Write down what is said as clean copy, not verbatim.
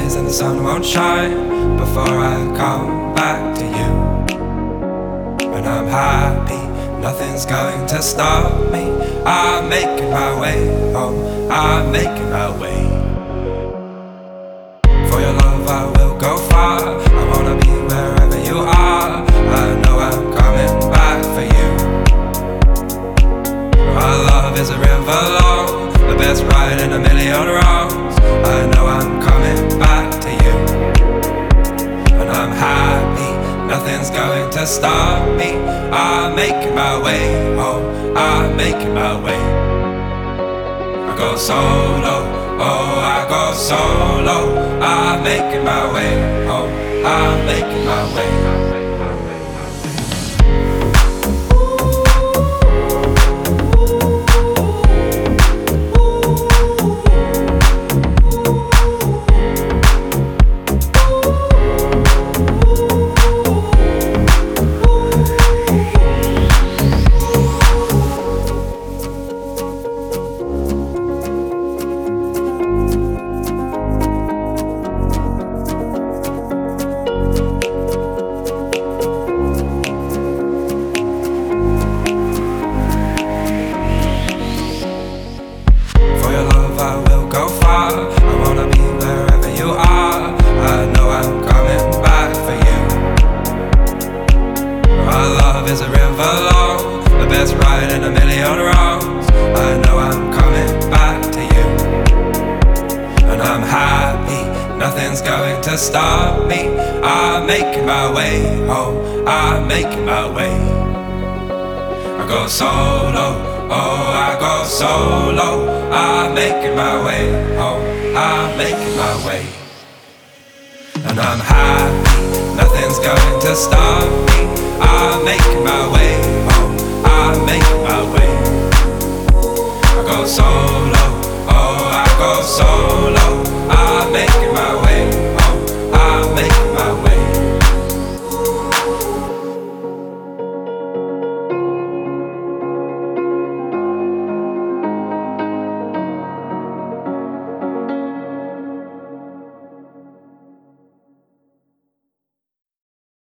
days and the sun won't shine before I come back to you. When I'm happy, nothing's going to stop me. I'm making my way home, I'm making my way. For your love I will go far, I wanna be wherever you are. I know I'm coming back for you. Our love is a river long, the best ride in a million wrongs. I know I'm coming back to you. And I'm happy, nothing's going to stop me. I'm making my way home, I'm making my way. I go solo, oh I go solo. I'm making my way home, I'm making my way. Is a river long, the best ride in a million wrongs. I know I'm coming back to you. And I'm happy, nothing's going to stop me. I'm making my way home, I'm making my way. I go solo, oh I go solo. I'm making my way home, I'm making my way. And I'm happy, nothing's going to stop me. I'm making